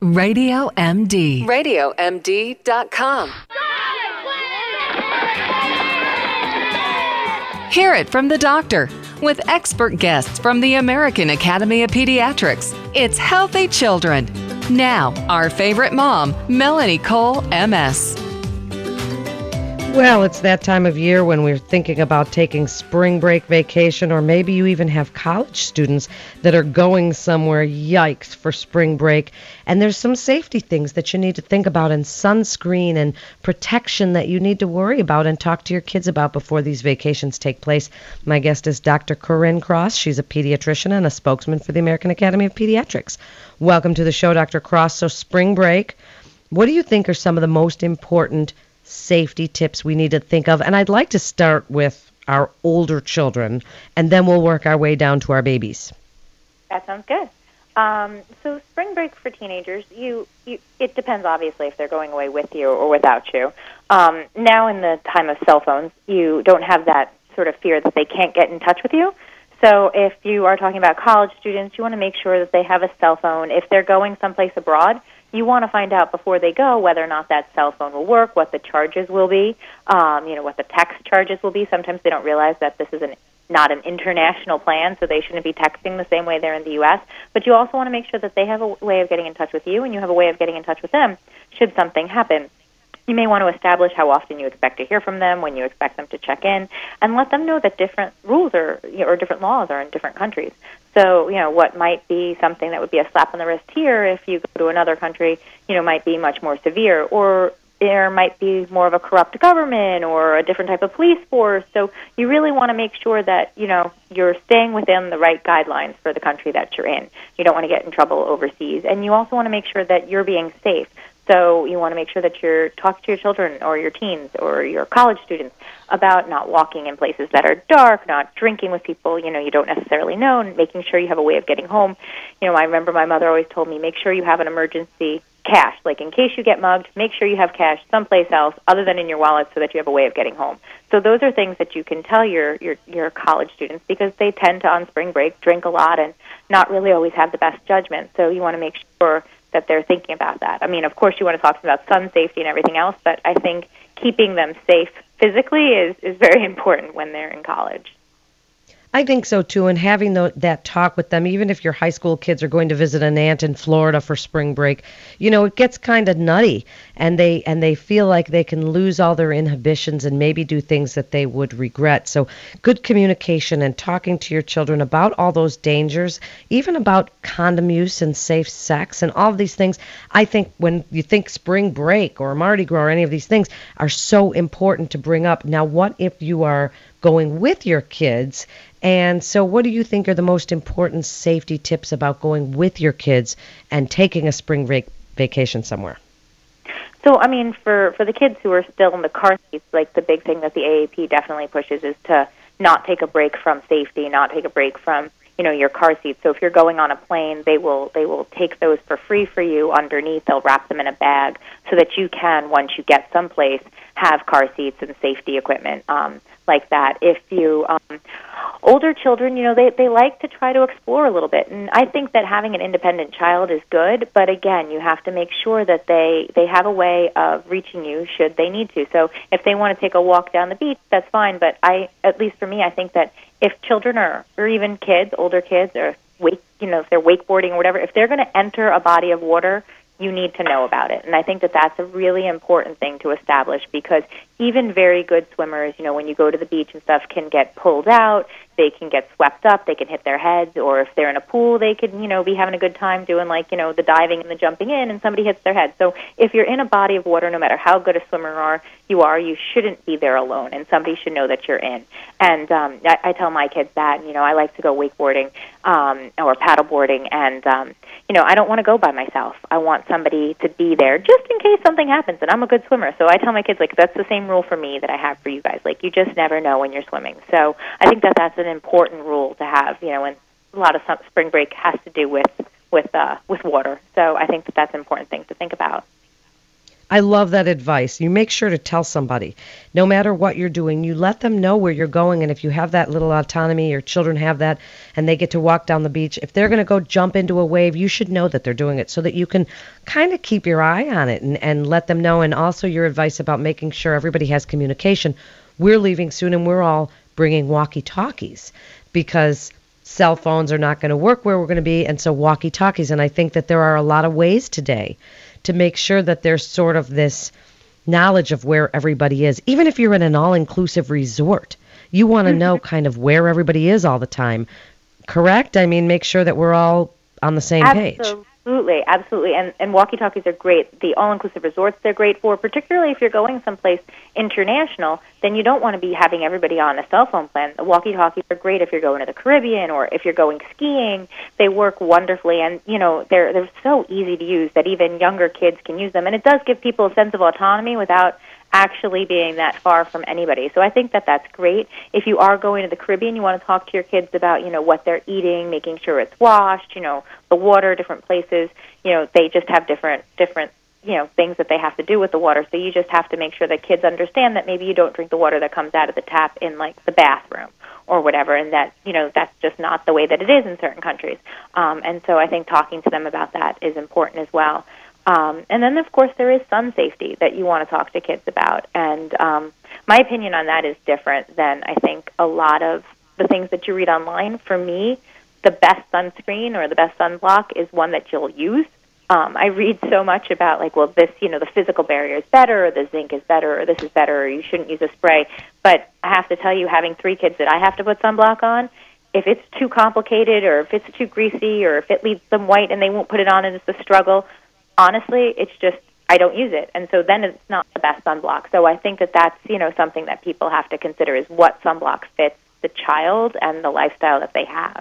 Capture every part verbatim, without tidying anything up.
Radio M D. radio M D dot com. Hear it from the doctor with expert guests from the American Academy of Pediatrics. It's Healthy Children. Now, our favorite mom, Melanie Cole, M S. Well, it's that time of year when we're thinking about taking spring break vacation, or maybe you even have college students that are going somewhere, yikes, for spring break. And there's some safety things that you need to think about, and sunscreen and protection that you need to worry about and talk to your kids about before these vacations take place. My guest is Doctor Corinne Cross. She's a pediatrician and a spokesman for the American Academy of Pediatrics. Welcome to the show, Doctor Cross. So spring break, what do you think are some of the most important safety tips we need to think of? And I'd like to start with our older children, and then we'll work our way down to our babies. That sounds good. Um, so spring break for teenagers, you, you it depends obviously if they're going away with you or without you. Um, now in the time of cell phones, you don't have that sort of fear that they can't get in touch with you. So if you are talking about college students, you want to make sure that they have a cell phone. If they're going someplace abroad, you want to find out before they go whether or not that cell phone will work, what the charges will be, um, you know, what the text charges will be. Sometimes they don't realize that this is an, not an international plan, so they shouldn't be texting the same way they're in the U S. But you also want to make sure that they have a way of getting in touch with you, and you have a way of getting in touch with them should something happen. You may want to establish how often you expect to hear from them, when you expect them to check in, and let them know that different rules are, you know, or different laws are in different countries. So, you know, what might be something that would be a slap on the wrist here if you go to another country, you know, might be much more severe. Or there might be more of a corrupt government or a different type of police force. So you really want to make sure that, you know, you're staying within the right guidelines for the country that you're in. You don't want to get in trouble overseas. And you also want to make sure that you're being safe. So you want to make sure that you're talking to your children or your teens or your college students about not walking in places that are dark, not drinking with people, you know, you don't necessarily know, and making sure you have a way of getting home. You know, I remember my mother always told me, make sure you have an emergency cash. Like, in case you get mugged, make sure you have cash someplace else other than in your wallet so that you have a way of getting home. So those are things that you can tell your, your, your college students, because they tend to, on spring break, drink a lot and not really always have the best judgment. So you want to make sure that they're thinking about that. I mean, of course, you want to talk about sun safety and everything else, but I think keeping them safe physically is, is very important when they're in college. I think so, too, and having the, that talk with them, even if your high school kids are going to visit an aunt in Florida for spring break, you know, it gets kind of nutty, and they and they feel like they can lose all their inhibitions and maybe do things that they would regret. So good communication and talking to your children about all those dangers, even about condom use and safe sex and all of these things. I think when you think spring break or Mardi Gras or any of these things are so important to bring up. Now, what if you are going with your kids? And so what do you think are the most important safety tips about going with your kids and taking a spring break vacation somewhere? So, I mean, for, for the kids who are still in the car seats, like, the big thing that the A A P definitely pushes is to not take a break from safety, not take a break from, you know, your car seats. So if you're going on a plane, they will they will take those for free for you underneath. They'll wrap them in a bag so that you can, once you get someplace, have car seats and safety equipment um, like that. If you um, older children, you know, they, they like to try to explore a little bit. And I think that having an independent child is good, but again, you have to make sure that they, they have a way of reaching you should they need to. So if they want to take a walk down the beach, that's fine, but I, at least for me, I think that if children are, or even kids, older kids, or wake, you know, if they're wakeboarding or whatever, if they're going to enter a body of water, you need to know about it. And I think that that's a really important thing to establish, because even very good swimmers, you know, when you go to the beach and stuff, can get pulled out, they can get swept up, they can hit their heads, or if they're in a pool, they could, you know, be having a good time doing, like, you know, the diving and the jumping in, and somebody hits their head. So if you're in a body of water, no matter how good a swimmer are, you are, you shouldn't be there alone, and somebody should know that you're in. And um, I, I tell my kids that, you know, I like to go wakeboarding um, or paddleboarding, and, um, you know, I don't want to go by myself. I want somebody to be there just in case something happens, and I'm a good swimmer. So I tell my kids, like, that's the same rule for me that I have for you guys. Like, you just never know when you're swimming. So I think that that's an important rule to have, you know, and a lot of some, spring break has to do with with uh, with water. So I think that that's an important thing to think about. I love that advice. You make sure to tell somebody, no matter what you're doing, you let them know where you're going. And if you have that little autonomy, your children have that, and they get to walk down the beach, if they're going to go jump into a wave, you should know that they're doing it so that you can kind of keep your eye on it and, and let them know. And also your advice about making sure everybody has communication. We're leaving soon, and we're all bringing walkie-talkies because cell phones are not going to work where we're going to be, and so walkie-talkies. And I think that there are a lot of ways today to make sure that there's sort of this knowledge of where everybody is. Even if you're in an all-inclusive resort, you want to know kind of where everybody is all the time. Correct? I mean, make sure that we're all on the same page. Absolutely, absolutely. And, and walkie-talkies are great. The all-inclusive resorts they're great for, particularly if you're going someplace international, then you don't want to be having everybody on a cell phone plan. The walkie-talkies are great if you're going to the Caribbean or if you're going skiing. They work wonderfully, and, you know, they're, they're so easy to use that even younger kids can use them. And it does give people a sense of autonomy without actually being that far from anybody. So I think that that's great. If you are going to the Caribbean, you want to talk to your kids about, you know, what they're eating, making sure it's washed, you know, the water, different places, you know, they just have different, different, you know, things that they have to do with the water. So you just have to make sure that kids understand that maybe you don't drink the water that comes out of the tap in, like, the bathroom or whatever, and that, you know, that's just not the way that it is in certain countries. Um, and so I think talking to them about that is important as well. Um, and then, of course, there is sun safety that you want to talk to kids about. And um, my opinion on that is different than, I think, a lot of the things that you read online. For me, the best sunscreen or the best sunblock is one that you'll use. Um, I read so much about, like, well, this, you know, the physical barrier is better, or the zinc is better, or this is better, or you shouldn't use a spray. But I have to tell you, having three kids that I have to put sunblock on, if it's too complicated or if it's too greasy or if it leaves them white and they won't put it on and it's a struggle, honestly, it's just, I don't use it. And so then it's not the best sunblock. So I think that that's, you know, something that people have to consider is what sunblock fits the child and the lifestyle that they have.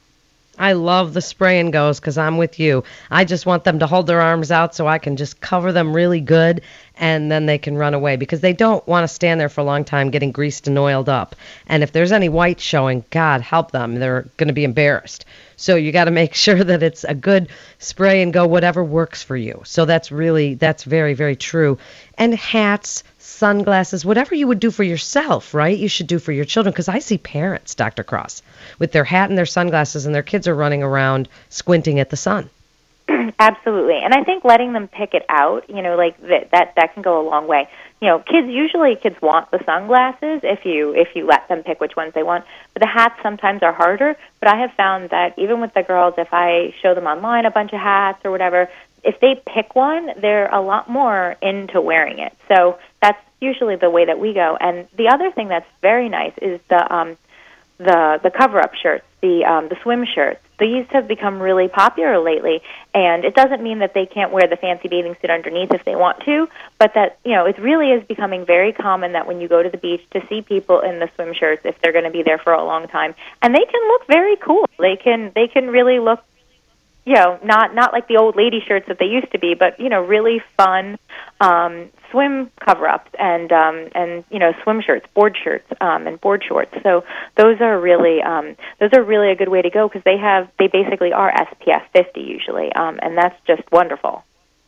I love the spray and goes because I'm with you. I just want them to hold their arms out so I can just cover them really good, and then they can run away because they don't want to stand there for a long time getting greased and oiled up. And if there's any white showing, God help them. They're going to be embarrassed. So you got to make sure that it's a good spray and go, whatever works for you. So that's really, that's very, very true. And hats, sunglasses, whatever you would do for yourself, right? You should do for your children, because I see parents, Doctor Cross, with their hat and their sunglasses, and their kids are running around squinting at the sun. Absolutely. And I think letting them pick it out, you know, like that, that that can go a long way. You know, kids usually kids want the sunglasses if you if you let them pick which ones they want. But the hats sometimes are harder. But I have found that even with the girls, if I show them online a bunch of hats or whatever, if they pick one, they're a lot more into wearing it. So that's usually the way that we go. And the other thing that's very nice is the um, the the cover-up shirts, the um, the swim shirts. These have become really popular lately, and it doesn't mean that they can't wear the fancy bathing suit underneath if they want to, but that, you know, it really is becoming very common that when you go to the beach to see people in the swim shirts if they're going to be there for a long time, and they can look very cool. They can they can really look, you know, not not like the old lady shirts that they used to be, but, you know, really fun um, swim cover-ups and um, and you know, swim shirts, board shirts, um, and board shorts. So those are really um, those are really a good way to go because they have they basically are S P F fifty usually, um, and that's just wonderful.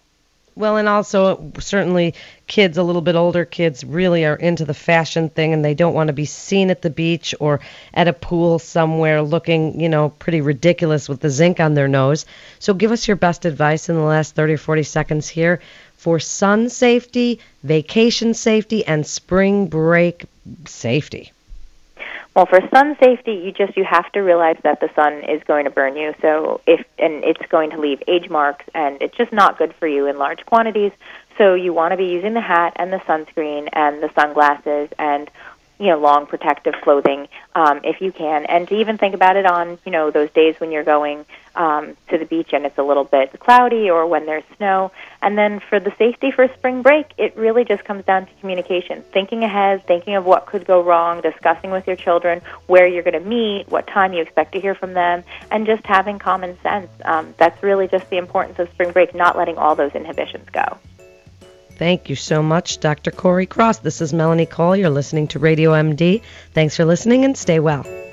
Well, and also certainly kids, a little bit older kids, really are into the fashion thing, and they don't want to be seen at the beach or at a pool somewhere looking, you know, pretty ridiculous with the zinc on their nose. So give us your best advice in the last thirty or forty seconds here for sun safety, vacation safety, and spring break safety. Well, for sun safety, you just you have to realize that the sun is going to burn you. So if and it's going to leave age marks, and it's just not good for you in large quantities. So you want to be using the hat and the sunscreen and the sunglasses and, you know, long protective clothing um, if you can, and to even think about it on, you know, those days when you're going um, to the beach and it's a little bit cloudy or when there's snow. And then for the safety for spring break, it really just comes down to communication, thinking ahead, thinking of what could go wrong, discussing with your children where you're going to meet, what time you expect to hear from them, and just having common sense. Um, that's really just the importance of spring break, not letting all those inhibitions go. Thank you so much, Doctor Corey Cross. This is Melanie Cole. You're listening to Radio M D. Thanks for listening, and stay well.